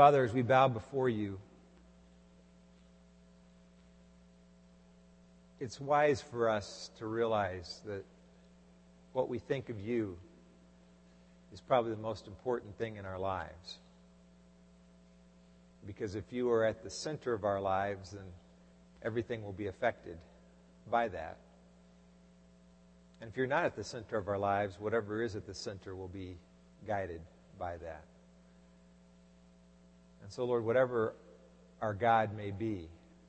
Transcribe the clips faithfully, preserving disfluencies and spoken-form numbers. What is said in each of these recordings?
Father, as we bow before you, it's wise for us to realize that what we think of you is probably the most important thing in our lives. Because if you are at the center of our lives, then everything will be affected by that. And if you're not at the center of our lives, whatever is at the center will be guided by that. And so, Lord, whatever our God may be,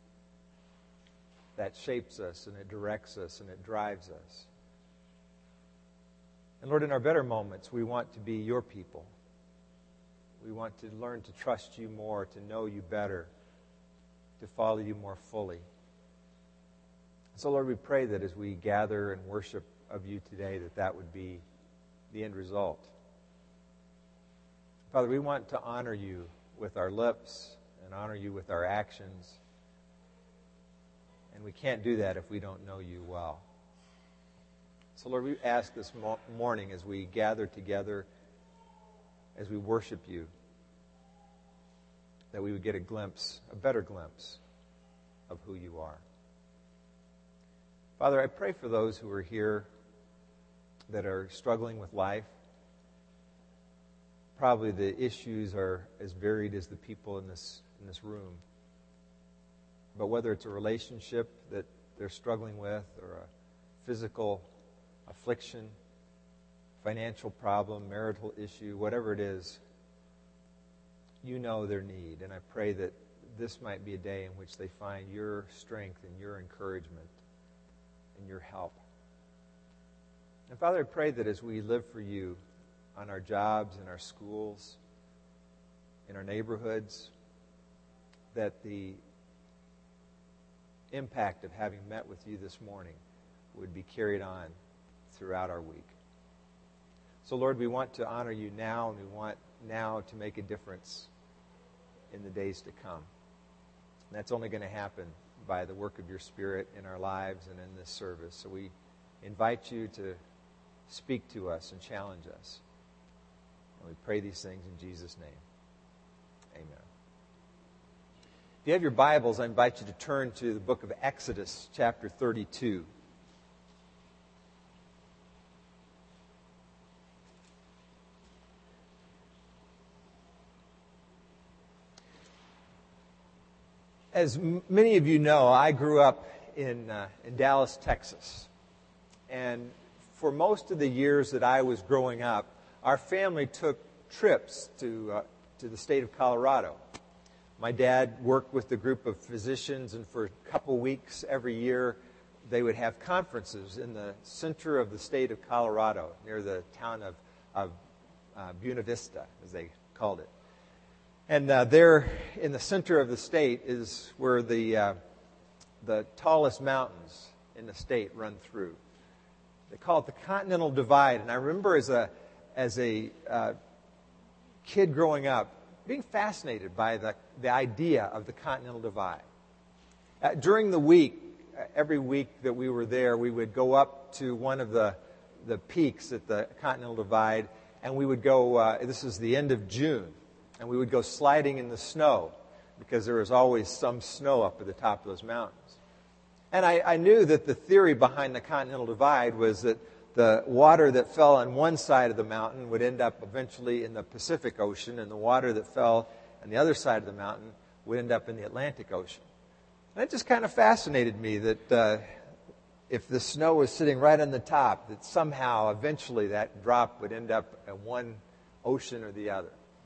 that shapes us and it directs us and it drives us. And Lord, in our better moments, we want to be your people. We want to learn to trust you more, to know you better, to follow you more fully. So, Lord, we pray that as we gather and worship of you today, that that would be the end result. Father, we want to honor you with our lips and honor you with our actions. And we can't do that if we don't know you well. So, Lord, we ask this mo- morning as we gather together, as we worship you, that we would get a glimpse, a better glimpse of who you are. Father, I pray for those who are here that are struggling with life. Probably the issues are as varied as the people in this in this room. But whether it's a relationship that they're struggling with or a physical affliction, financial problem, marital issue, whatever it is, you know their need. And I pray that this might be a day in which they find your strength and your encouragement and your help. And Father, I pray that as we live for you on our jobs, in our schools, in our neighborhoods, that the impact of having met with you this morning would be carried on throughout our week. So, Lord, we want to honor you now, and we want now to make a difference in the days to come. And that's only going to happen by the work of your Spirit in our lives and in this service. So we invite you to speak to us and challenge us. And we pray these things in Jesus' name. Amen. If you have your Bibles, I invite you to turn to the book of Exodus, chapter thirty-two. As m- many of you know, I grew up in, uh, in Dallas, Texas. And for most of the years that I was growing up, our family took trips to, uh, to the state of Colorado. My dad worked with a group of physicians, and for a couple weeks every year, they would have conferences in the center of the state of Colorado, near the town of, of uh, Buena Vista, as they called it. And uh, there in the center of the state is where the uh, the tallest mountains in the state run through. They call it the Continental Divide. And I remember as a as a uh, kid growing up being fascinated by the, the idea of the Continental Divide. Uh, during the week, uh, every week that we were there, we would go up to one of the the peaks at the Continental Divide, and we would go, uh, this is the end of June, and we would go sliding in the snow because there was always some snow up at the top of those mountains. And I, I knew that the theory behind the Continental Divide was that the water that fell on one side of the mountain would end up eventually in the Pacific Ocean, and the water that fell on the other side of the mountain would end up in the Atlantic Ocean. And it just kind of fascinated me that uh, if the snow was sitting right on the top, that somehow eventually that drop would end up in one ocean or the other.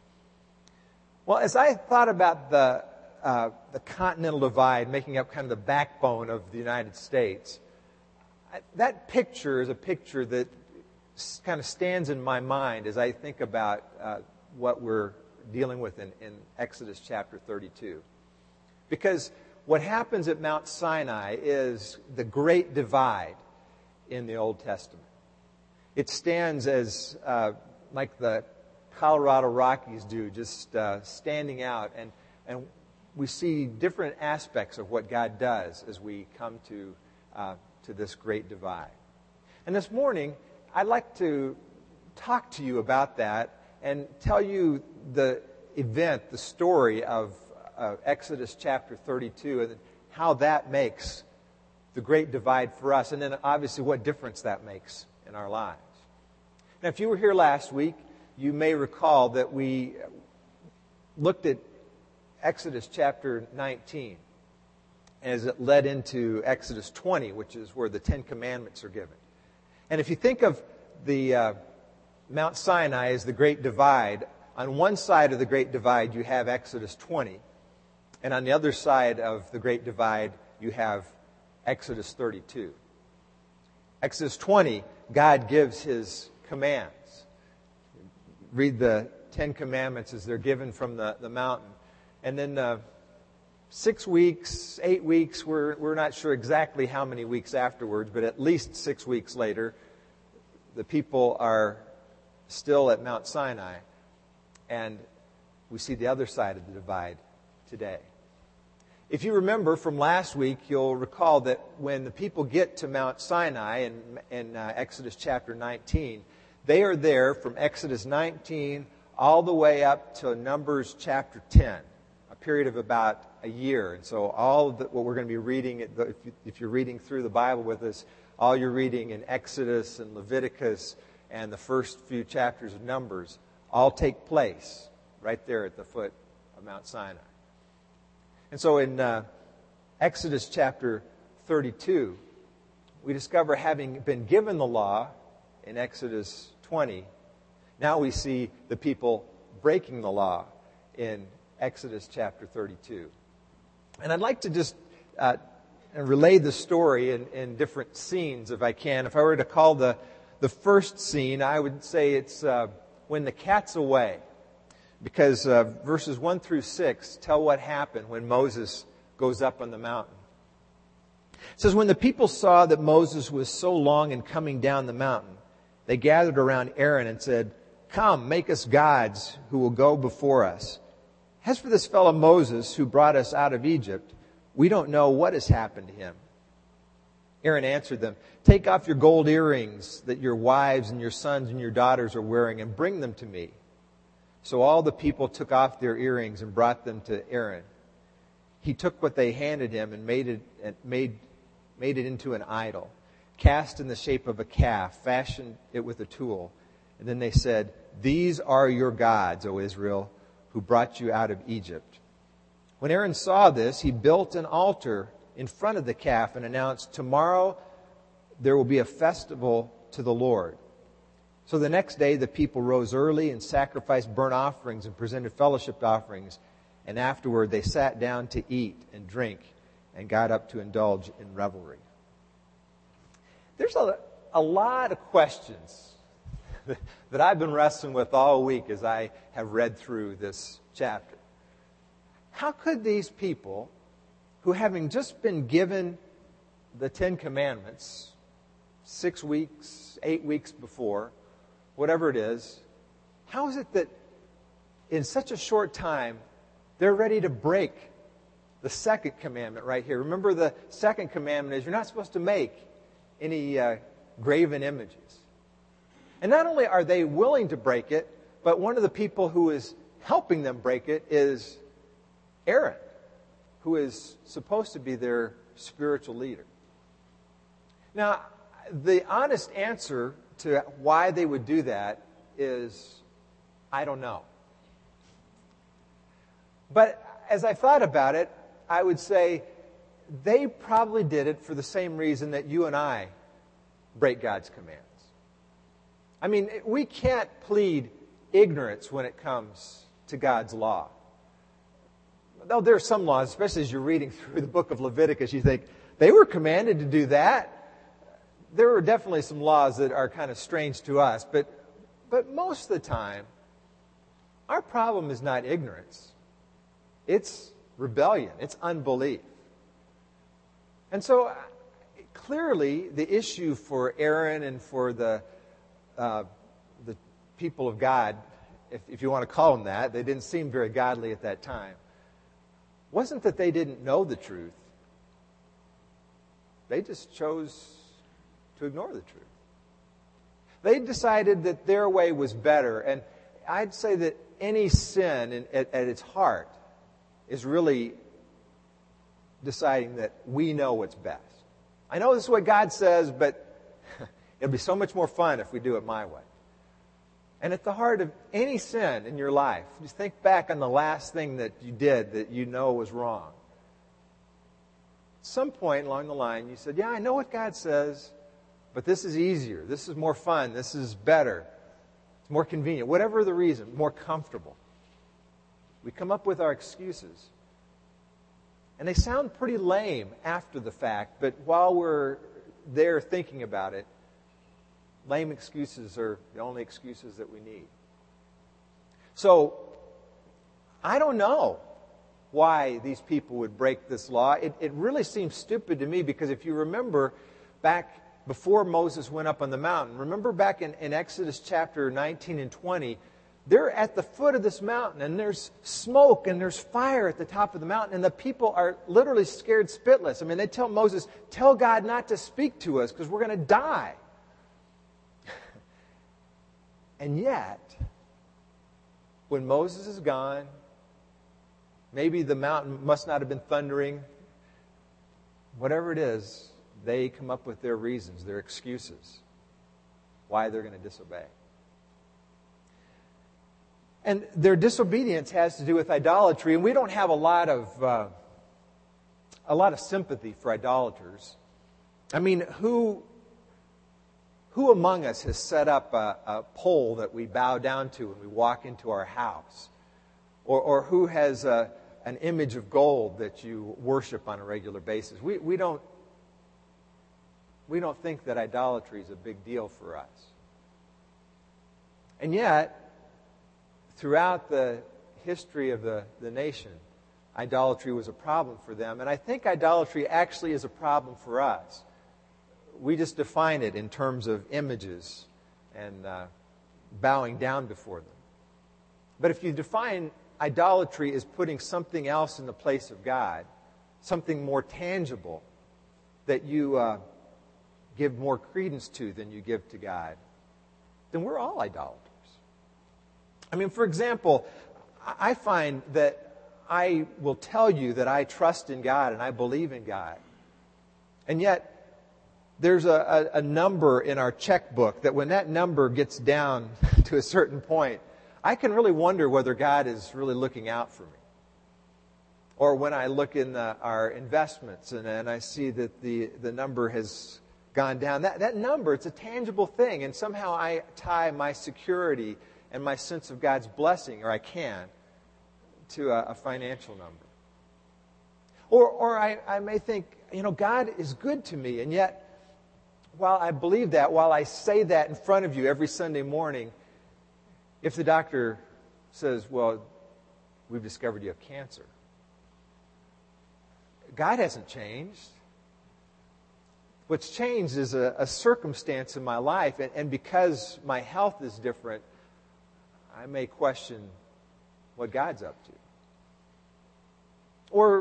Well, as I thought about the uh, the Continental Divide making up kind of the backbone of the United States, I, that picture is a picture that s- kind of stands in my mind as I think about uh, what we're dealing with in, in Exodus chapter thirty-two. Because what happens at Mount Sinai is the great divide in the Old Testament. It stands as uh, like the Colorado Rockies do, just uh, standing out. And, and we see different aspects of what God does as we come to, uh, to this great divide. And this morning, I'd like to talk to you about that and tell you the event, the story of uh, Exodus chapter thirty-two, and how that makes the great divide for us, and then obviously what difference that makes in our lives. Now, if you were here last week, you may recall that we looked at Exodus chapter nineteen as it led into Exodus twenty, which is where the Ten Commandments are given. And if you think of the uh, Mount Sinai as the Great Divide, on one side of the Great Divide you have Exodus twenty, and on the other side of the Great Divide you have Exodus thirty-two. Exodus twenty, God gives His commands. Read the Ten Commandments as they're given from the, the mountain. And then uh, six weeks, eight weeks, we're, we're not sure exactly how many weeks afterwards, but at least six weeks later, the people are still at Mount Sinai. And we see the other side of the divide today. If you remember from last week, you'll recall that when the people get to Mount Sinai in, in uh, Exodus chapter nineteen, they are there from Exodus nineteen all the way up to Numbers chapter ten, a period of about a year. And so all of the, what we're going to be reading, if, you, if you're reading through the Bible with us, all you're reading in Exodus and Leviticus and the first few chapters of Numbers all take place right there at the foot of Mount Sinai. And so in uh, Exodus chapter thirty-two, we discover having been given the law in Exodus twenty, now we see the people breaking the law in Exodus chapter thirty-two. And I'd like to just uh, relay the story in, in different scenes if I can. If I were to call the, the first scene, I would say it's uh, when the cat's away. Because uh, verses one through six tell what happened when Moses goes up on the mountain. It says, when the people saw that Moses was so long in coming down the mountain, they gathered around Aaron and said, "Come, make us gods who will go before us. As for this fellow Moses who brought us out of Egypt, we don't know what has happened to him." Aaron answered them, "Take off your gold earrings that your wives and your sons and your daughters are wearing and bring them to me." So all the people took off their earrings and brought them to Aaron. He took what they handed him and made it, made, made it into an idol, cast in the shape of a calf, fashioned it with a tool. And then they said, "These are your gods, O Israel, who brought you out of Egypt." When Aaron saw this, he built an altar in front of the calf and announced, "Tomorrow there will be a festival to the Lord." So the next day the people rose early and sacrificed burnt offerings and presented fellowship offerings. And afterward they sat down to eat and drink and got up to indulge in revelry. There's a, a lot of questions that I've been wrestling with all week as I have read through this chapter. How could these people, who having just been given the Ten Commandments six weeks, eight weeks before, whatever it is, how is it that in such a short time they're ready to break the second commandment right here? Remember, the second commandment is you're not supposed to make any uh, graven images. And not only are they willing to break it, but one of the people who is helping them break it is Aaron, who is supposed to be their spiritual leader. Now, the honest answer to why they would do that is, I don't know. But as I thought about it, I would say they probably did it for the same reason that you and I break God's commands. I mean, we can't plead ignorance when it comes to God's law. Though there are some laws, especially as you're reading through the book of Leviticus, you think, they were commanded to do that. There are definitely some laws that are kind of strange to us, but but most of the time, our problem is not ignorance. It's rebellion. It's unbelief. And so, clearly, the issue for Aaron and for the uh, the people of God, if, if you want to call them that, they didn't seem very godly at that time, wasn't that they didn't know the truth. They just chose to ignore the truth. They decided that their way was better. And I'd say that any sin in, at, at its heart is really deciding that we know what's best. I know this is what God says, but it'll be so much more fun if we do it my way. And at the heart of any sin in your life, just think back on the last thing that you did that you know was wrong. At some point along the line, you said, yeah, I know what God says, but this is easier. This is more fun. This is better. It's more convenient. Whatever the reason, more comfortable. We come up with our excuses. And they sound pretty lame after the fact, but while we're there thinking about it, lame excuses are the only excuses that we need. So, I don't know why these people would break this law. It, it really seems stupid to me because if you remember back before Moses went up on the mountain, remember back in, in Exodus chapter nineteen and twenty, they're at the foot of this mountain and there's smoke and there's fire at the top of the mountain and the people are literally scared spitless. I mean, they tell Moses, tell God not to speak to us because we're going to die. And yet, when Moses is gone, maybe the mountain must not have been thundering. Whatever it is, they come up with their reasons, their excuses, why they're going to disobey. And their disobedience has to do with idolatry, and we don't have a lot of uh, a lot of sympathy for idolaters. I mean, who who among us has set up a, a pole that we bow down to when we walk into our house, or, or who has a, an image of gold that you worship on a regular basis? We we don't we don't think that idolatry is a big deal for us, and yet, throughout the history of the, the nation, idolatry was a problem for them. And I think idolatry actually is a problem for us. We just define it in terms of images and uh, bowing down before them. But if you define idolatry as putting something else in the place of God, something more tangible that you uh, give more credence to than you give to God, then we're all idolaters. I mean, for example, I find that I will tell you that I trust in God and I believe in God. And yet, there's a, a, a number in our checkbook that when that number gets down to a certain point, I can really wonder whether God is really looking out for me. Or when I look in the, our investments and, and I see that the, the number has gone down, that, that number, it's a tangible thing. And somehow I tie my security and my sense of God's blessing, or I can, to a, a financial number. Or, or I, I may think, you know, God is good to me, and yet, while I believe that, while I say that in front of you every Sunday morning, if the doctor says, well, we've discovered you have cancer, God hasn't changed. What's changed is a, a circumstance in my life, and, and because my health is different, I may question what God's up to. Or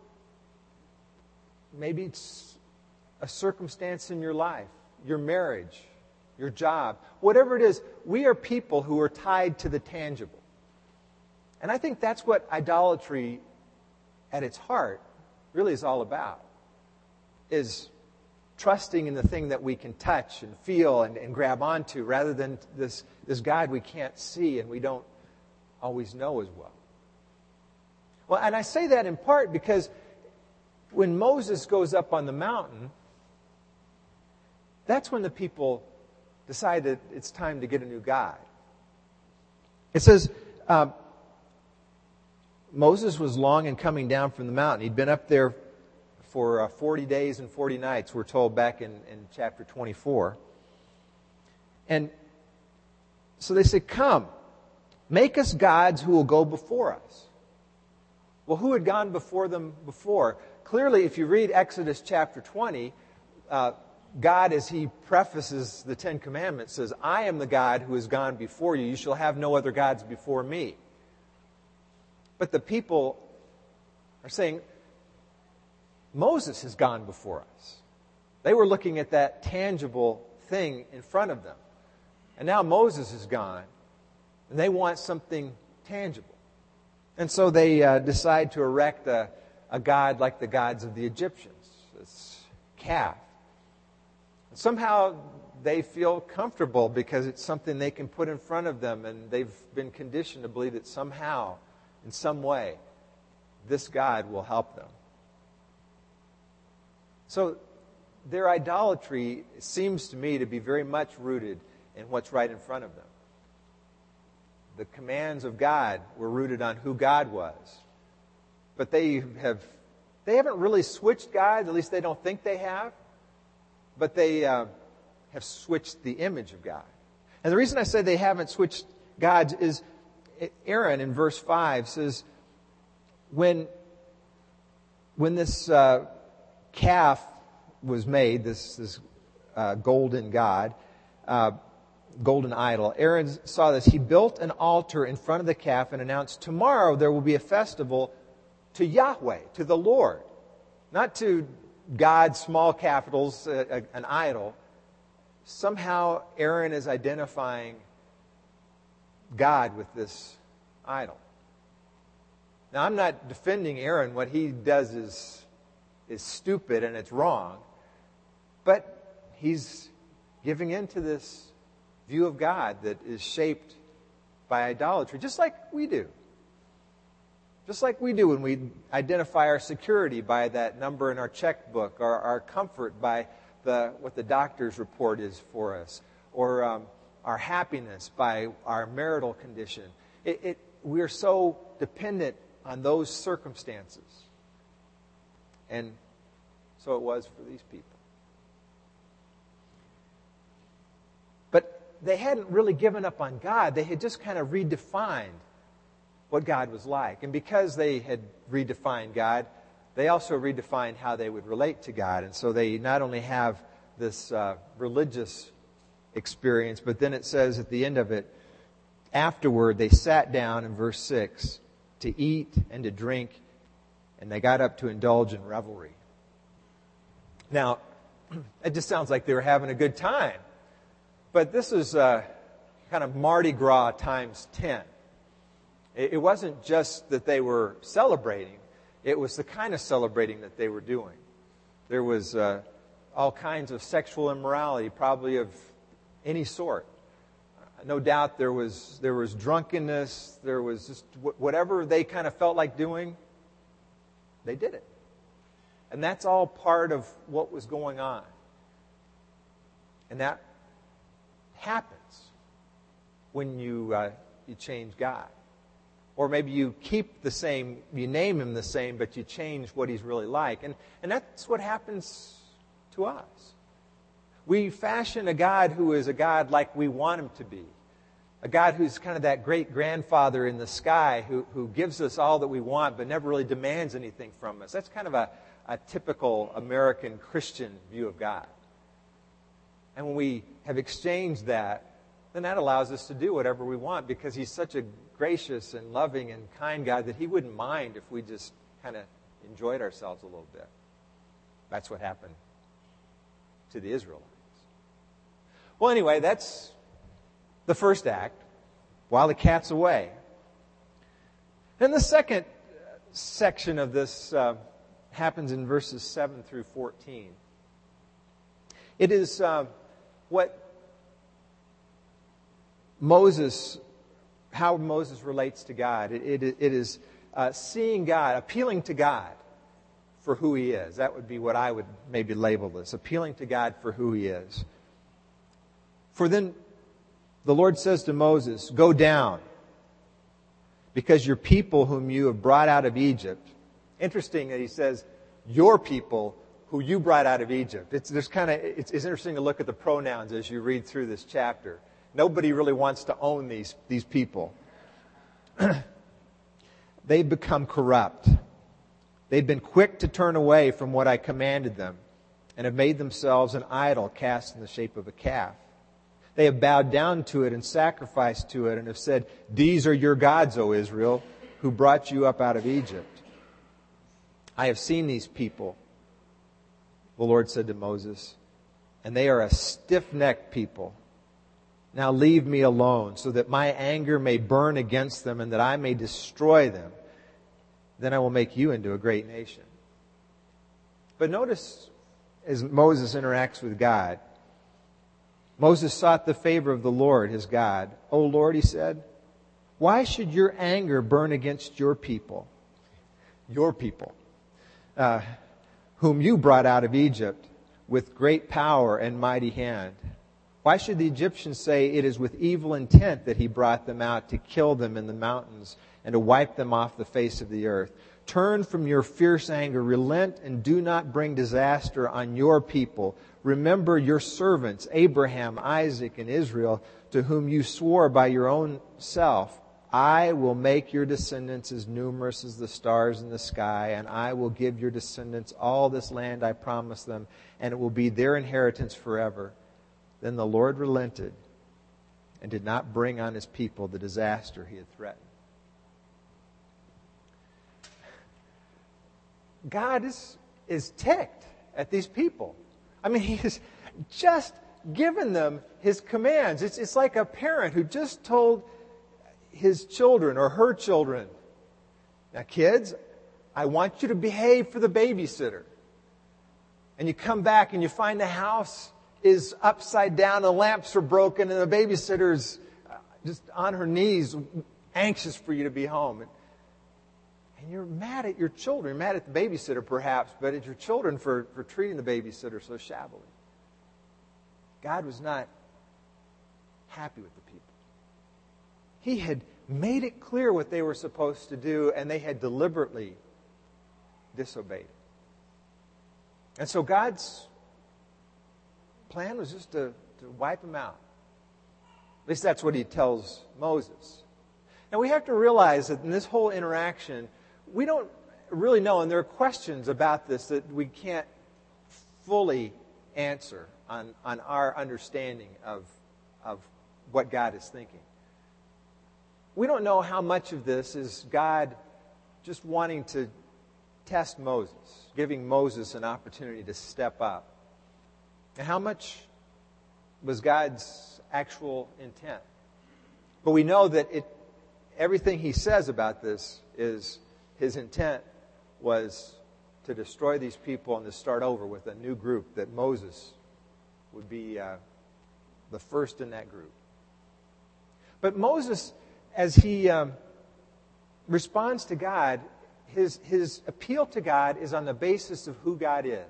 maybe it's a circumstance in your life, your marriage, your job. Whatever it is, we are people who are tied to the tangible. And I think that's what idolatry at its heart really is all about, is trusting in the thing that we can touch and feel and, and grab onto rather than this, this God we can't see and we don't always know as well. Well, and I say that in part because when Moses goes up on the mountain, that's when the people decide that it's time to get a new God. It says, uh, Moses was long in coming down from the mountain. He'd been up there for uh, forty days and forty nights, we're told back in, in chapter twenty-four. And so they say, come, make us gods who will go before us. Well, who had gone before them before? Clearly, if you read Exodus chapter twenty, uh, God, as he prefaces the Ten Commandments, says, I am the God who has gone before you. You shall have no other gods before me. But the people are saying, Moses has gone before us. They were looking at that tangible thing in front of them. And now Moses is gone. And they want something tangible. And so they uh, decide to erect a, a god like the gods of the Egyptians, this calf. And somehow they feel comfortable because it's something they can put in front of them, and they've been conditioned to believe that somehow, in some way, this God will help them. So their idolatry seems to me to be very much rooted in what's right in front of them. The commands of God were rooted on who God was. But they have they haven't really switched God, at least they don't think they have. But they uh, have switched the image of God. And the reason I say they haven't switched God is Aaron in verse five says, when, when this uh, calf was made, this, this uh, golden god, uh, golden idol, Aaron saw this. He built an altar in front of the calf and announced, tomorrow there will be a festival to Yahweh, to the Lord. Not to God, small capitals, uh, an idol. Somehow Aaron is identifying God with this idol. Now, I'm not defending Aaron. What he does is, is stupid and it's wrong. But he's giving in to this view of God that is shaped by idolatry, just like we do. Just like we do when we identify our security by that number in our checkbook, or our comfort by the what the doctor's report is for us, or um, our happiness by our marital condition. It, it, we're so dependent on those circumstances. And so it was for these people. But they hadn't really given up on God. They had just kind of redefined what God was like. And because they had redefined God, they also redefined how they would relate to God. And so they not only have this uh, religious experience, but then it says at the end of it, afterward they sat down in verse six to eat and to drink, and they got up to indulge in revelry. Now, it just sounds like they were having a good time. But this is uh, kind of Mardi Gras times ten. It wasn't just that they were celebrating. It was the kind of celebrating that they were doing. There was uh, all kinds of sexual immorality, probably of any sort. No doubt there was there was drunkenness. There was just whatever they kind of felt like doing, they did it. And that's all part of what was going on. And that happens when you uh, you change God. Or maybe you keep the same, you name him the same, but you change what he's really like. And, and that's what happens to us. We fashion a God who is a God like we want him to be. A God who's kind of that great-grandfather in the sky who, who gives us all that we want but never really demands anything from us. That's kind of a, a typical American Christian view of God. And when we have exchanged that, then that allows us to do whatever we want because he's such a gracious and loving and kind God that he wouldn't mind if we just kind of enjoyed ourselves a little bit. That's what happened to the Israelites. Well, anyway, that's the first act, while the cat's away. Then the second section of this uh, happens in verses seven through fourteen. It is uh, what Moses, how Moses relates to God. It, it, it is uh, seeing God, appealing to God for who he is. That would be what I would maybe label this, appealing to God for who he is. For then the Lord says to Moses, go down, because your people whom you have brought out of Egypt. Interesting that he says, your people who you brought out of Egypt. It's, there's kind of, it's, it's interesting to look at the pronouns as you read through this chapter. Nobody really wants to own these, these people. They've become corrupt. They've been quick to turn away from what I commanded them and have made themselves an idol cast in the shape of a calf. They have bowed down to it and sacrificed to it and have said, these are your gods, O Israel, who brought you up out of Egypt. I have seen these people, the Lord said to Moses, and they are a stiff-necked people. Now leave me alone, so that my anger may burn against them and that I may destroy them. Then I will make you into a great nation." But notice as Moses interacts with God, Moses sought the favor of the Lord, his God. "O Lord," he said, "why should your anger burn against your people, your people, uh, whom you brought out of Egypt with great power and mighty hand? Why should the Egyptians say it is with evil intent that he brought them out to kill them in the mountains and to wipe them off the face of the earth? Turn from your fierce anger, relent, and do not bring disaster on your people. Remember your servants, Abraham, Isaac, and Israel, to whom you swore by your own self, I will make your descendants as numerous as the stars in the sky, and I will give your descendants all this land I promised them, and it will be their inheritance forever." Then the Lord relented and did not bring on his people the disaster he had threatened. God is, is ticked at these people. I mean, he has just given them his commands. It's, it's like a parent who just told his children or her children, "Now, kids, I want you to behave for the babysitter." And you come back and you find the house is upside down, the lamps are broken, and the babysitter's just on her knees, anxious for you to be home. And, and you're mad at your children. You're mad at the babysitter, perhaps, but at your children for, for treating the babysitter so shabbily. God was not happy with the people. He had made it clear what they were supposed to do, and they had deliberately disobeyed. And so God's plan was just to, to wipe them out. At least that's what he tells Moses. And we have to realize that in this whole interaction, we don't really know, and there are questions about this that we can't fully answer on, on our understanding of, of what God is thinking. We don't know how much of this is God just wanting to test Moses, giving Moses an opportunity to step up. And how much was God's actual intent? But we know that it, everything he says about this is his intent was to destroy these people and to start over with a new group, that Moses would be uh, the first in that group. But Moses, as he um, responds to God, his, his appeal to God is on the basis of who God is.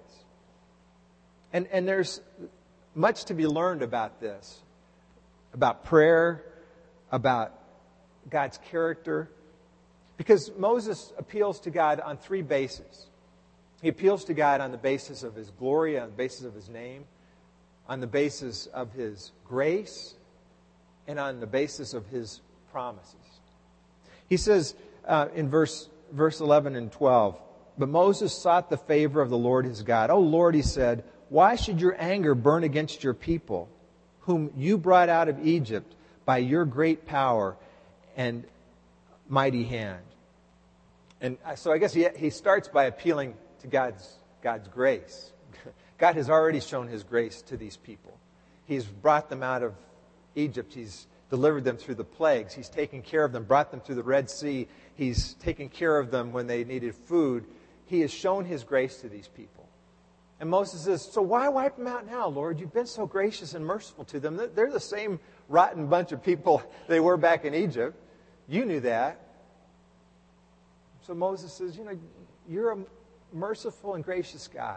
And, and there's much to be learned about this, about prayer, about God's character, because Moses appeals to God on three bases. He appeals to God on the basis of his glory, on the basis of his name, on the basis of his grace, and on the basis of his promises. He says uh, in verse, verse eleven and twelve, "But Moses sought the favor of the Lord his God. O Lord," he said, "why should your anger burn against your people, whom you brought out of Egypt by your great power and mighty hand?" And so I guess he, he starts by appealing to God's, God's grace. God has already shown his grace to these people. He's brought them out of Egypt. He's delivered them through the plagues. He's taken care of them, brought them through the Red Sea. He's taken care of them when they needed food. He has shown his grace to these people. And Moses says, "So why wipe them out now, Lord? You've been so gracious and merciful to them. They're the same rotten bunch of people they were back in Egypt. You knew that." So Moses says, you know, you're a merciful and gracious God.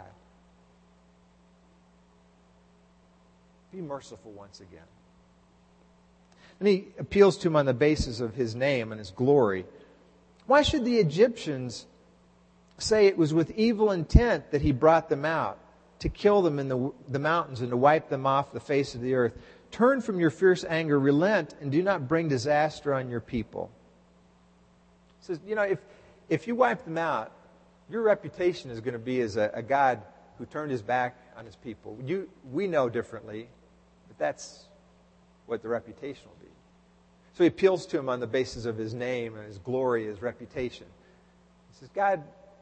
Be merciful once again. And he appeals to him on the basis of his name and his glory. Why should the Egyptians say it was with evil intent that he brought them out, to kill them in the, the mountains and to wipe them off the face of the earth? Turn from your fierce anger, relent, and do not bring disaster on your people. He says, you know, if, if you wipe them out, your reputation is going to be as a, a God who turned his back on his people. You, we know differently, but that's what the reputation will be. So he appeals to him on the basis of his name and his glory, his reputation. He says, God,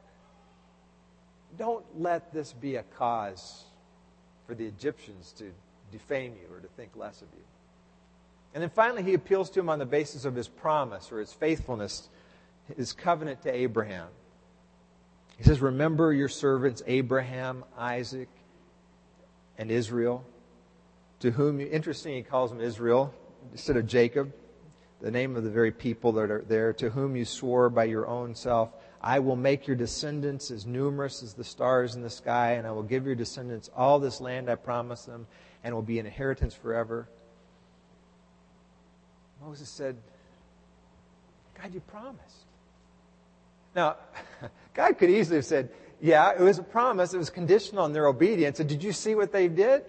don't let this be a cause for the Egyptians to defame you or to think less of you. And then finally, he appeals to him on the basis of his promise or his faithfulness, his covenant to Abraham. He says, remember your servants Abraham, Isaac, and Israel, to whom, interesting, he calls them Israel instead of Jacob, the name of the very people that are there, to whom you swore by your own self, I will make your descendants as numerous as the stars in the sky, and I will give your descendants all this land I promised them, and it will be an inheritance forever. Moses said, God, you promised. Now, God could easily have said, yeah, it was a promise. It was conditional on their obedience. And did you see what they did?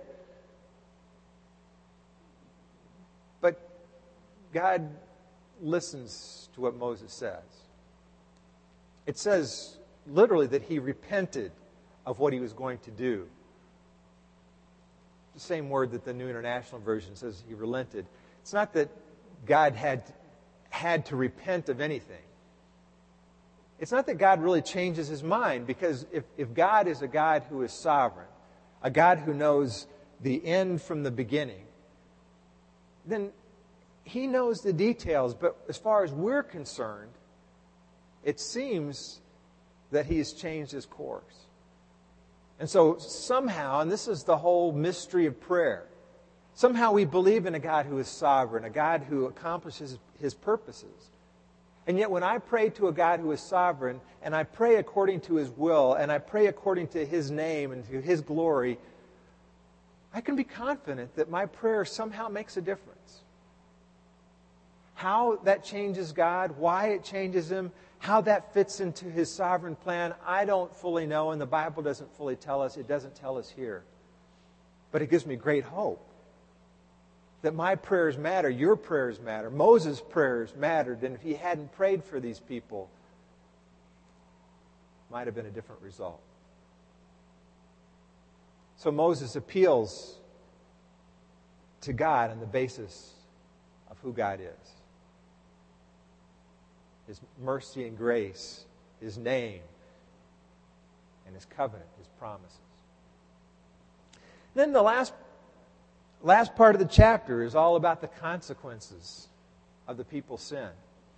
But God listens to what Moses says. It says literally that he repented of what he was going to do. The same word that the New International Version says he relented. It's not that God had, had to repent of anything. It's not that God really changes his mind, because if, if God is a God who is sovereign, a God who knows the end from the beginning, then he knows the details. But as far as we're concerned, it seems that he has changed his course. And so somehow, and this is the whole mystery of prayer, somehow we believe in a God who is sovereign, a God who accomplishes his purposes. And yet when I pray to a God who is sovereign, and I pray according to his will, and I pray according to his name and to his glory, I can be confident that my prayer somehow makes a difference. How that changes God, why it changes him, how that fits into his sovereign plan, I don't fully know, and the Bible doesn't fully tell us. It doesn't tell us here. But it gives me great hope that my prayers matter, your prayers matter, Moses' prayers mattered, and if he hadn't prayed for these people, it might have been a different result. So Moses appeals to God on the basis of who God is. His mercy and grace, his name, and his covenant, his promises. Then the last, last part of the chapter is all about the consequences of the people's sin.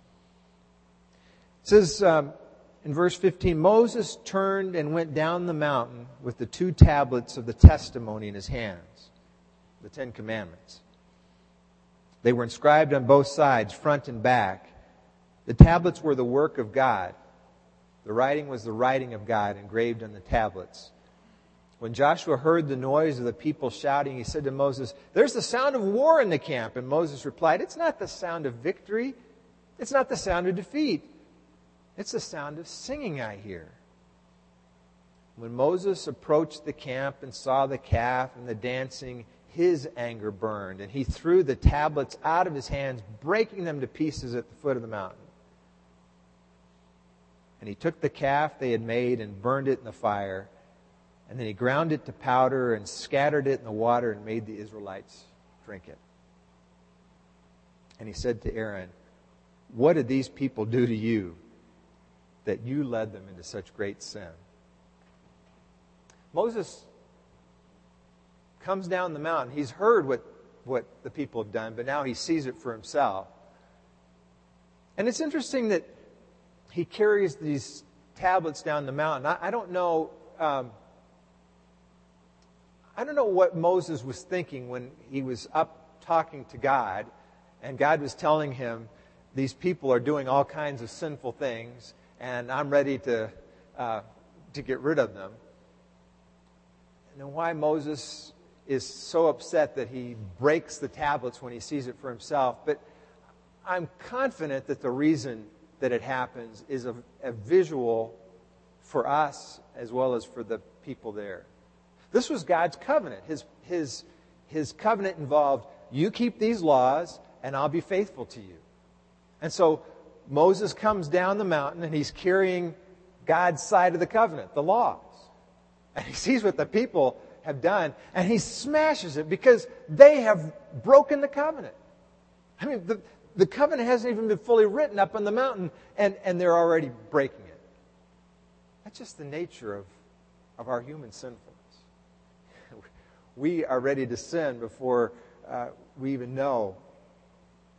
It says um, in verse fifteen, Moses turned and went down the mountain with the two tablets of the testimony in his hands, the Ten Commandments. They were inscribed on both sides, front and back. The tablets were the work of God. The writing was the writing of God engraved on the tablets. When Joshua heard the noise of the people shouting, he said to Moses, "There's the sound of war in the camp." And Moses replied, "It's not the sound of victory. It's not the sound of defeat. It's the sound of singing I hear." When Moses approached the camp and saw the calf and the dancing, his anger burned, and he threw the tablets out of his hands, breaking them to pieces at the foot of the mountain. And he took the calf they had made and burned it in the fire. And then he ground it to powder and scattered it in the water and made the Israelites drink it. And he said to Aaron, "What did these people do to you that you led them into such great sin?" Moses comes down the mountain. He's heard what, what the people have done, but now he sees it for himself. And it's interesting that he carries these tablets down the mountain. I, I don't know... Um, I don't know what Moses was thinking when he was up talking to God, and God was telling him, these people are doing all kinds of sinful things, and I'm ready to uh, to get rid of them. And then why Moses is so upset that he breaks the tablets when he sees it for himself. But I'm confident that the reason that it happens is a, a visual for us as well as for the people there. This was God's covenant. His, his, his covenant involved, you keep these laws and I'll be faithful to you. And so Moses comes down the mountain and he's carrying God's side of the covenant, the laws. And he sees what the people have done and he smashes it because they have broken the covenant. I mean, the, the covenant hasn't even been fully written up on the mountain and, and they're already breaking it. That's just the nature of, of our human sinfulness. We are ready to sin before uh, we even know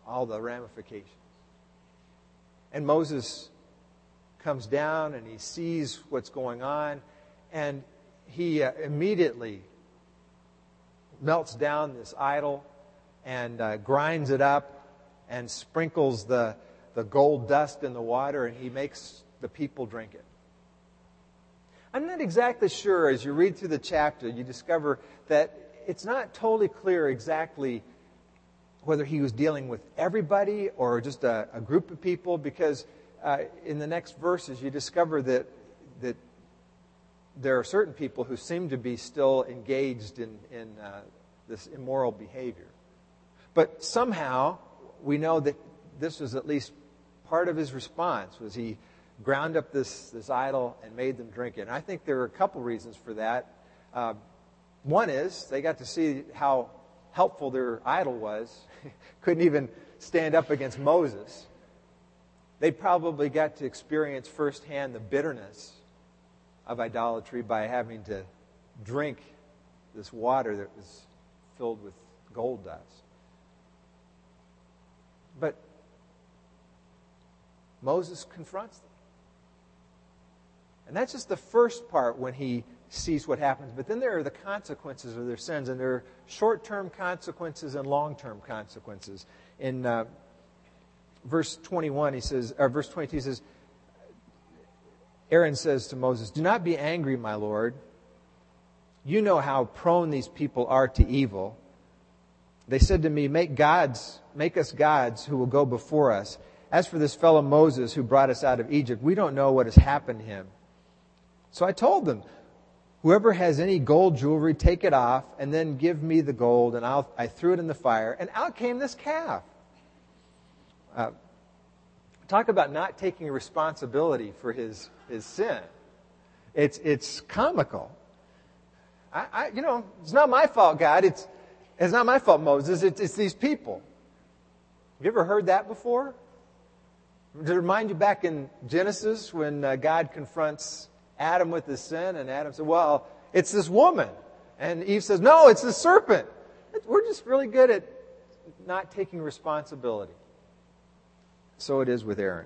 all the ramifications. And Moses comes down and he sees what's going on, and he uh, immediately melts down this idol and uh, grinds it up and sprinkles the, the gold dust in the water, and he makes the people drink it. I'm not exactly sure, as you read through the chapter, you discover that it's not totally clear exactly whether he was dealing with everybody or just a, a group of people, because uh, in the next verses you discover that that there are certain people who seem to be still engaged in, in uh, this immoral behavior. But somehow we know that this was at least part of his response, was he ground up this, this idol and made them drink it. And I think there are a couple reasons for that. Uh, one is they got to see how helpful their idol was. Couldn't even stand up against Moses. They probably got to experience firsthand the bitterness of idolatry by having to drink this water that was filled with gold dust. But Moses confronts them. And that's just the first part when he sees what happens. But then there are the consequences of their sins, and there are short-term consequences and long-term consequences. In uh, verse twenty-one, he says, or verse twenty-two, he says, Aaron says to Moses, "Do not be angry, my Lord. You know how prone these people are to evil. They said to me, make gods, make us gods who will go before us. As for this fellow Moses who brought us out of Egypt, we don't know what has happened to him." So I told them, "Whoever has any gold jewelry, take it off, and then give me the gold." And I'll, I threw it in the fire, and out came this calf. Uh, talk about not taking responsibility for his, his sin. It's it's comical. I, I you know, it's not my fault, God. It's it's not my fault, Moses. It's, it's these people. Have you ever heard that before? Does it remind you back in Genesis when uh, God confronts Adam with his sin, and Adam said, "Well, it's this woman." And Eve says, "No, it's the serpent." We're just really good at not taking responsibility. So it is with Aaron.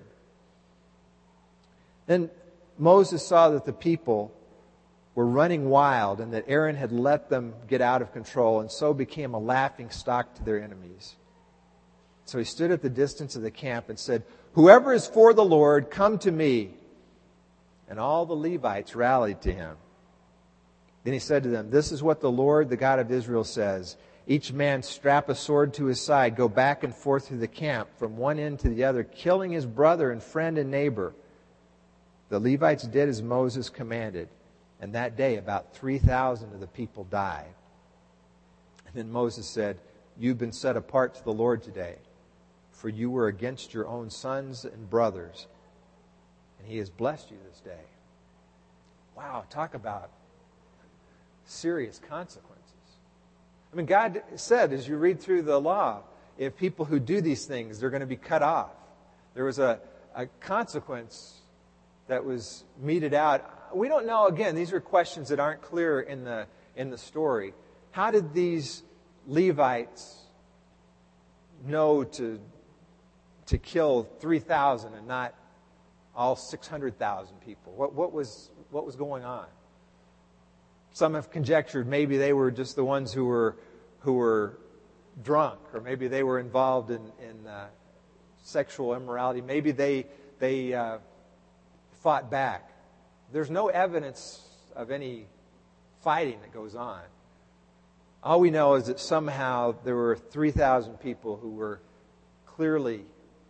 Then Moses saw that the people were running wild and that Aaron had let them get out of control, and so became a laughing stock to their enemies. So he stood at the distance of the camp and said, "Whoever is for the Lord, come to me." And all the Levites rallied to him. Then he said to them, "This is what the Lord, the God of Israel, says. Each man strap a sword to his side, go back and forth through the camp, from one end to the other, killing his brother and friend and neighbor." The Levites did as Moses commanded, and that day about three thousand of the people died. And then Moses said, "You've been set apart to the Lord today, for you were against your own sons and brothers, and he has blessed you this day." Wow, talk about serious consequences. I mean, God said, as you read through the law, if people who do these things, they're going to be cut off. There was a, a consequence that was meted out. We don't know, again, these are questions that aren't clear in the in the story. How did these Levites know to to kill three thousand and not all six hundred thousand people? What what was what was going on? Some have conjectured maybe they were just the ones who were who were drunk, or maybe they were involved in in uh, sexual immorality. Maybe they they uh, fought back. There's no evidence of any fighting that goes on. All we know is that somehow there were three thousand people who were clearly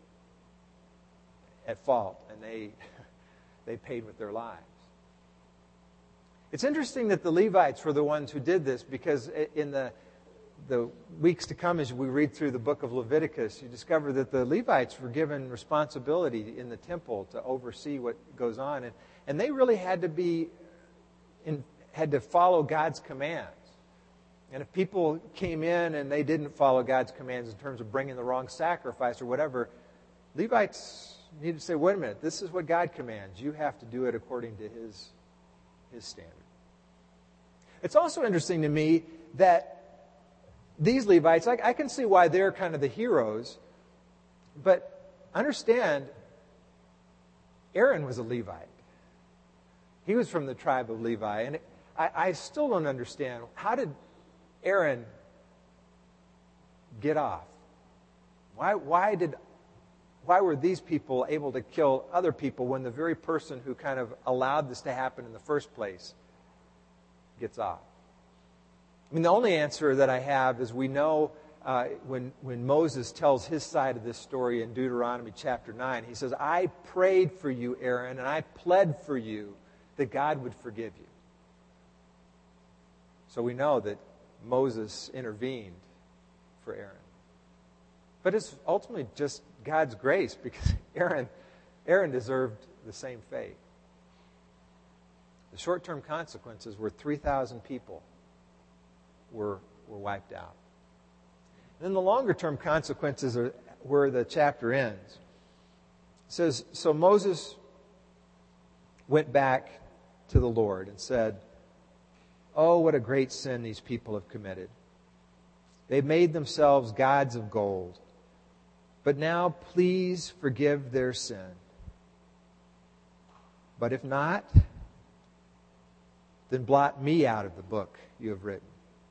at fault, and they they paid with their lives. It's interesting that the Levites were the ones who did this, because in the the weeks to come, as we read through the book of Leviticus, you discover that the Levites were given responsibility in the temple to oversee what goes on, and, and they really had to be in, had to follow God's commands. And if people came in and they didn't follow God's commands in terms of bringing the wrong sacrifice or whatever, Levites needed to say, "Wait a minute, this is what God commands. You have to do it according to His His standard." It's also interesting to me that these Levites, I, I can see why they're kind of the heroes, But understand, Aaron was a Levite. He was from the tribe of Levi. And I, I still don't understand, how did Aaron get off? Why, why did, why were these people able to kill other people when the very person who kind of allowed this to happen in the first place gets off? I mean, the only answer that I have is we know uh, when, when Moses tells his side of this story in Deuteronomy chapter nine, he says, I prayed for you, Aaron, and I pled for you that God would forgive you. So we know that Moses intervened for Aaron. But it's ultimately just God's grace, because Aaron, Aaron deserved the same fate. The short-term consequences were three thousand people were, were wiped out. And then the longer-term consequences are where the chapter ends. It says, so Moses went back to the Lord and said, oh, what a great sin these people have committed. They've made themselves gods of gold. But now please forgive their sin. But if not, then blot me out of the book you have written.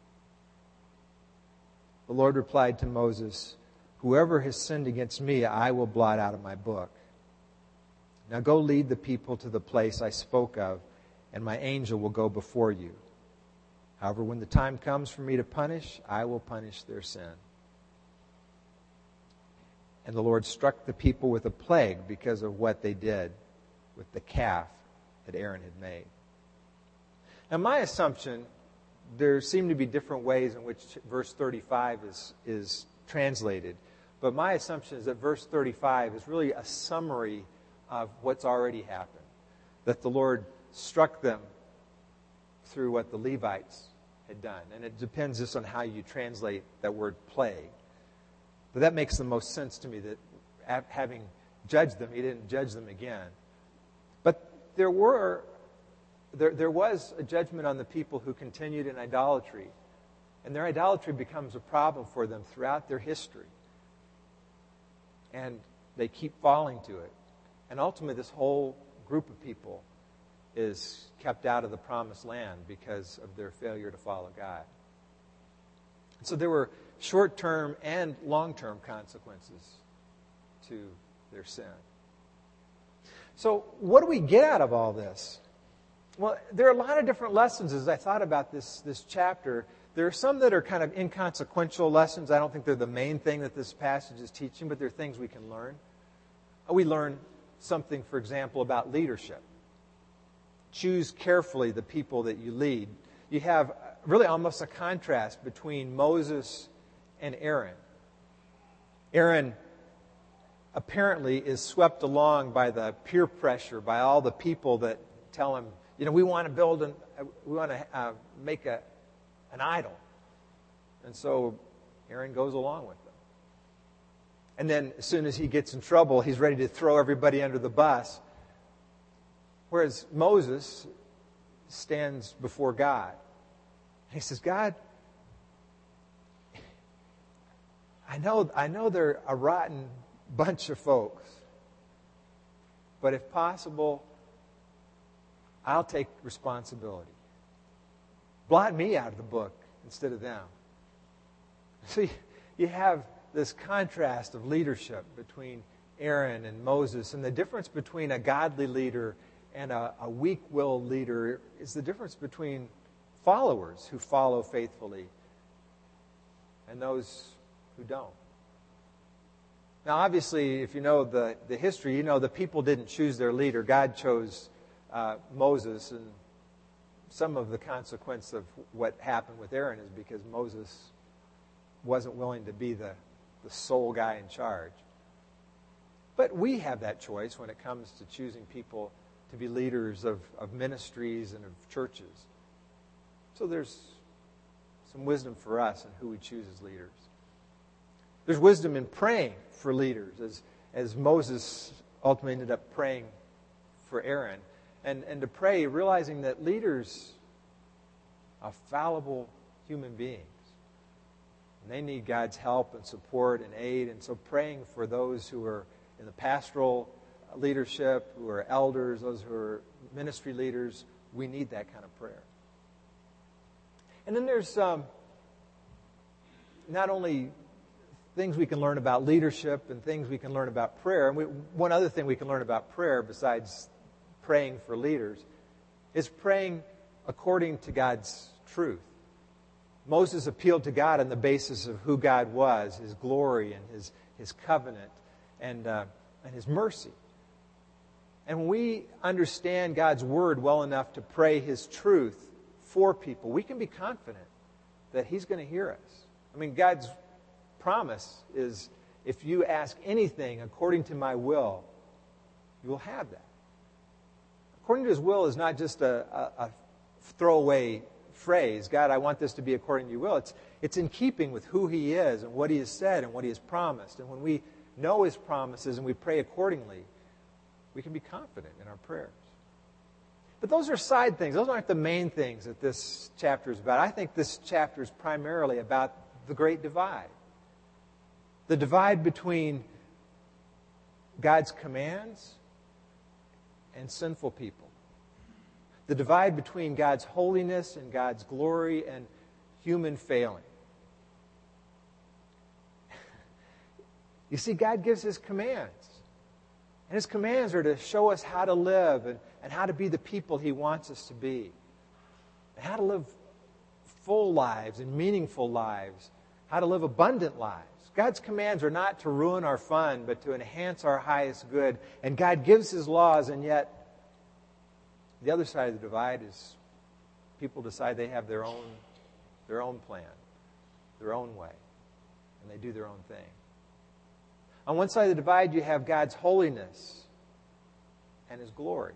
The Lord replied to Moses, whoever has sinned against me, I will blot out of my book. Now go lead the people to the place I spoke of, and my angel will go before you. However, when the time comes for me to punish, I will punish their sin. And the Lord struck the people with a plague because of what they did with the calf that Aaron had made. Now, my assumption, there seem to be different ways in which verse thirty-five is, is translated. But my assumption is that verse thirty-five is really a summary of what's already happened. That the Lord struck them through what the Levites had done. And it depends just on how you translate that word plague. But that makes the most sense to me, that having judged them, he didn't judge them again. But there were, there, there was a judgment on the people who continued in idolatry. And their idolatry becomes a problem for them throughout their history. And they keep falling to it. And ultimately, this whole group of people is kept out of the promised land because of their failure to follow God. So there were short-term and long-term consequences to their sin. So what do we get out of all this? Well, there are a lot of different lessons as I thought about this, this chapter. There are some that are kind of inconsequential lessons. I don't think they're the main thing that this passage is teaching, but they're things we can learn. We learn something, for example, about leadership. Choose carefully the people that you lead. You have really almost a contrast between Moses and Aaron. Aaron apparently is swept along by the peer pressure, by all the people that tell him, you know, we want to build, an, we want to uh, make a, an idol. And so Aaron goes along with them. And then as soon as he gets in trouble, he's ready to throw everybody under the bus. Whereas Moses stands before God. And he says, God, I know, I know they're a rotten bunch of folks, but if possible, I'll take responsibility. Blot me out of the book instead of them. So you, you have this contrast of leadership between Aaron and Moses, and the difference between a godly leader and a, a weak-willed leader is the difference between followers who follow faithfully and those who don't. Now, obviously, if you know the, the history, you know the people didn't choose their leader. God chose uh, Moses, and some of the consequence of what happened with Aaron is because Moses wasn't willing to be the, the sole guy in charge. But we have that choice when it comes to choosing people to be leaders of, of ministries and of churches. So there's some wisdom for us in who we choose as leaders. There's wisdom in praying for leaders, as, as Moses ultimately ended up praying for Aaron. And, and to pray, realizing that leaders are fallible human beings. And they need God's help and support and aid. And so praying for those who are in the pastoral leadership, who are elders, those who are ministry leaders, we need that kind of prayer. And then there's um, not only things we can learn about leadership and things we can learn about prayer. And we, one other thing we can learn about prayer besides praying for leaders is praying according to God's truth. Moses appealed to God on the basis of who God was, His glory and His, his covenant and, uh, and His mercy. And when we understand God's Word well enough to pray His truth for people, we can be confident that He's going to hear us. I mean, God's promise is, if you ask anything according to my will, you will have that. According to His will is not just a, a, a throwaway phrase, God, I want this to be according to your will. It's, it's in keeping with who He is and what He has said and what He has promised. And when we know His promises and we pray accordingly, we can be confident in our prayers. But those are side things. Those aren't the main things that this chapter is about. I think this chapter is primarily about the great divide. The divide between God's commands and sinful people. The divide between God's holiness and God's glory and human failing. You see, God gives His commands. And His commands are to show us how to live and, and how to be the people He wants us to be. And how to live full lives and meaningful lives. How to live abundant lives. God's commands are not to ruin our fun, but to enhance our highest good. And God gives His laws, and yet the other side of the divide is people decide they have their own, their own plan, their own way, and they do their own thing. On one side of the divide, you have God's holiness and His glory.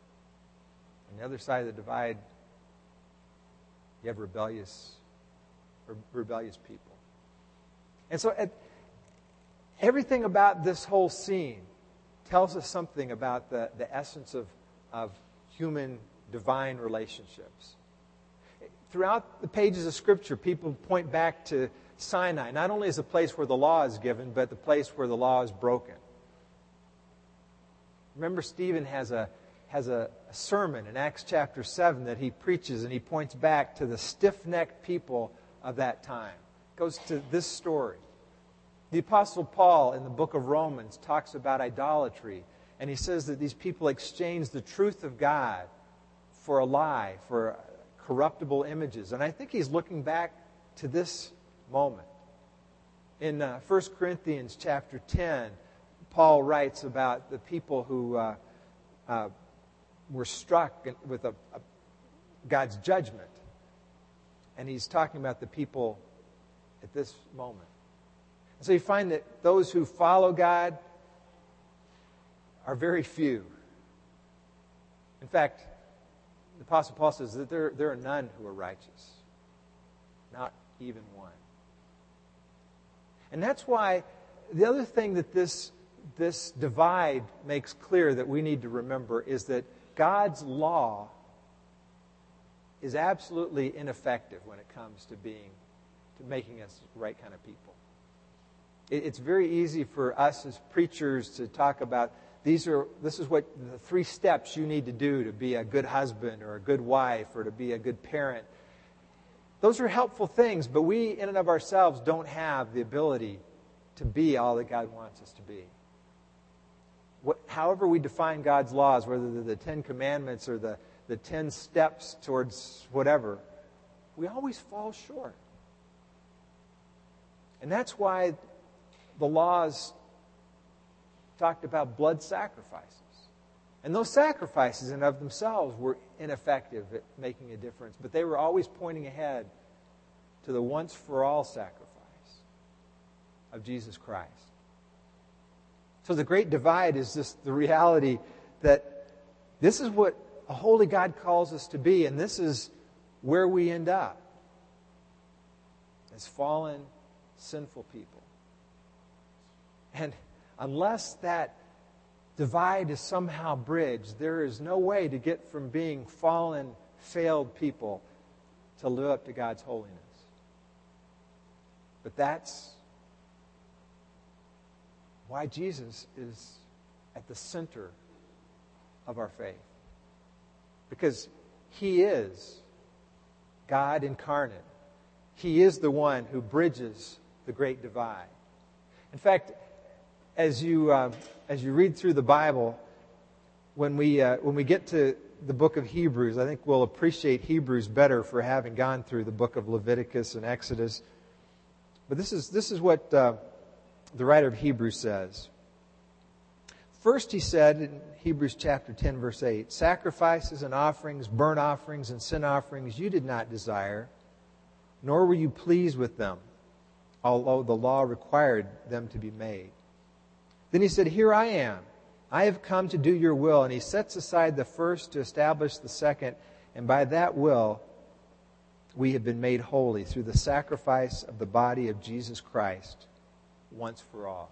On the other side of the divide, you have rebellious, rebellious people. And so at, everything about this whole scene tells us something about the, the essence of, of human divine relationships. Throughout the pages of Scripture, people point back to Sinai, not only as a place where the law is given, but the place where the law is broken. Remember, Stephen has a has a, a sermon in Acts chapter seven that he preaches, and he points back to the stiff-necked people of that time. It goes to this story. The Apostle Paul in the book of Romans talks about idolatry, and he says that these people exchanged the truth of God for a lie, for corruptible images. And I think he's looking back to this moment. In uh, First Corinthians chapter ten, Paul writes about the people who uh, uh, were struck with a, a God's judgment. And he's talking about the people at this moment. And so you find that those who follow God are very few. In fact, the Apostle Paul says that there, there are none who are righteous. Not even one. And that's why the other thing that this, this divide makes clear that we need to remember is that God's law is absolutely ineffective when it comes to being, to making us the right kind of people. It, it's very easy for us as preachers to talk about these are, this is what the three steps you need to do to be a good husband or a good wife or to be a good parent. Those are helpful things, but we in and of ourselves don't have the ability to be all that God wants us to be. What, however we define God's laws, whether they're the Ten Commandments or the, the ten steps towards whatever, we always fall short. And that's why the laws talked about blood sacrifices. And those sacrifices in and of themselves were ineffective at making a difference, but they were always pointing ahead to the once-for-all sacrifice of Jesus Christ. So the great divide is just the reality that this is what a holy God calls us to be, and this is where we end up as fallen, sinful people. And unless that divide is somehow bridged, there is no way to get from being fallen, failed people to live up to God's holiness. But that's why Jesus is at the center of our faith. Because He is God incarnate. He is the one who bridges the great divide. In fact, as you uh, as you read through the Bible, when we uh, when we get to the book of Hebrews, I think we'll appreciate Hebrews better for having gone through the book of Leviticus and Exodus. But this is this is what uh, the writer of Hebrews says. First, he said in Hebrews chapter ten, verse eight, "Sacrifices and offerings, burnt offerings and sin offerings you did not desire, nor were you pleased with them, although the law required them to be made." Then he said, "Here I am. I have come to do your will." And he sets aside the first to establish the second. And by that will, we have been made holy through the sacrifice of the body of Jesus Christ once for all.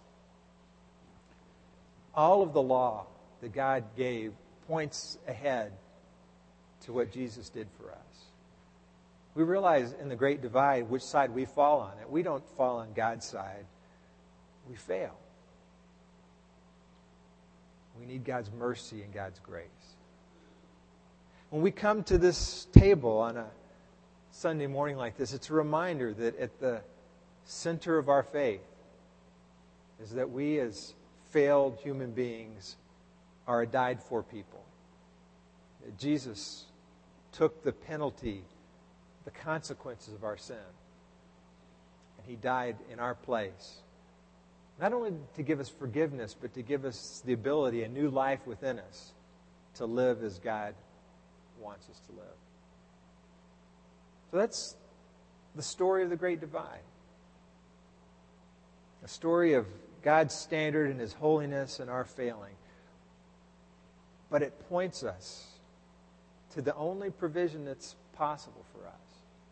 All of the law that God gave points ahead to what Jesus did for us. We realize in the great divide which side we fall on. We don't fall on God's side. We fail. We need God's mercy and God's grace. When we come to this table on a Sunday morning like this, it's a reminder that at the center of our faith is that we as failed human beings are a died-for people. That Jesus took the penalty, the consequences of our sin, and He died in our place. Not only to give us forgiveness, but to give us the ability, a new life within us, to live as God wants us to live. So that's the story of the Great Divide. A story of God's standard and His holiness and our failing. But it points us to the only provision that's possible for us.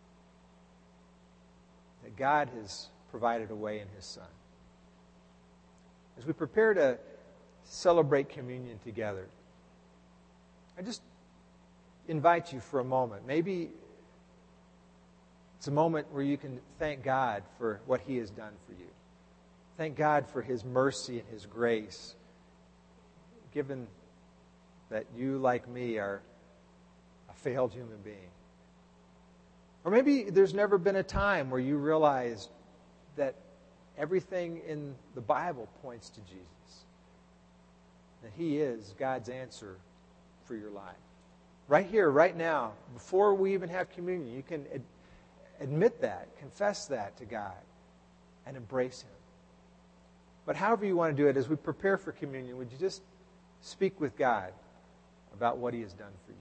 That God has provided a way in His Son. As we prepare to celebrate communion together, I just invite you for a moment. Maybe it's a moment where you can thank God for what He has done for you. Thank God for His mercy and His grace, given that you, like me, are a failed human being. Or maybe there's never been a time where you realized that everything in the Bible points to Jesus. That He is God's answer for your life. Right here, right now, before we even have communion, you can ad- admit that, confess that to God, and embrace Him. But however you want to do it, as we prepare for communion, would you just speak with God about what He has done for you?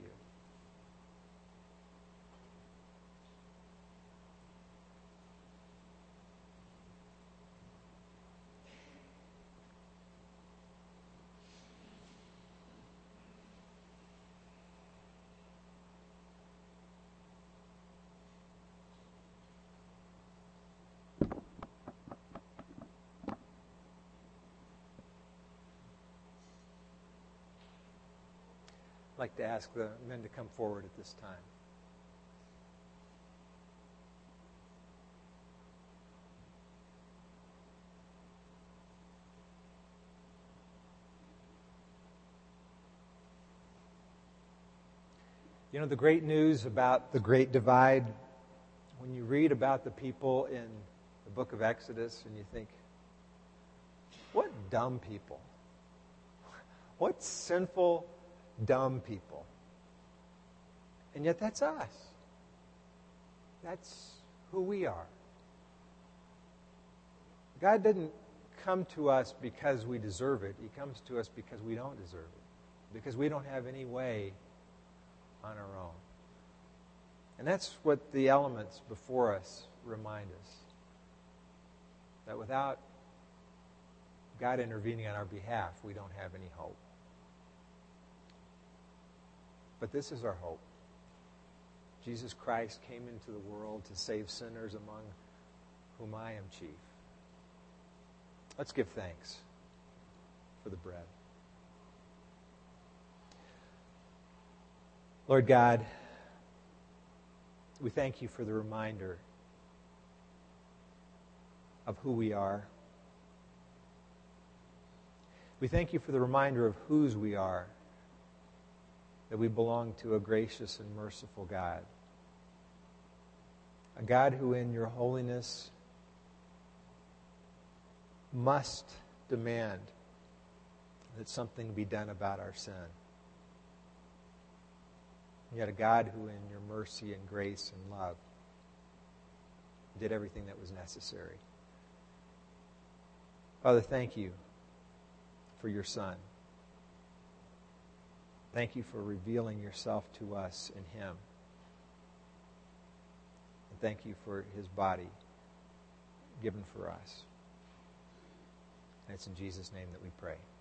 I'd like to ask the men to come forward at this time. You know, the great news about the Great Divide, when you read about the people in the book of Exodus and you think, what dumb people. What sinful dumb people. And yet that's us. That's who we are. God didn't come to us because we deserve it. He comes to us because we don't deserve it. Because we don't have any way on our own. And that's what the elements before us remind us. That without God intervening on our behalf, we don't have any hope. But this is our hope. Jesus Christ came into the world to save sinners, among whom I am chief. Let's give thanks for the bread. Lord God, we thank You for the reminder of who we are. We thank you for the reminder of whose we are, that we belong to a gracious and merciful God. A God who in your holiness must demand that something be done about our sin. Yet a God who in your mercy and grace and love did everything that was necessary. Father, thank you for your Son. Thank you for revealing yourself to us in him. And thank you for his body given for us. And it's in Jesus' name that we pray.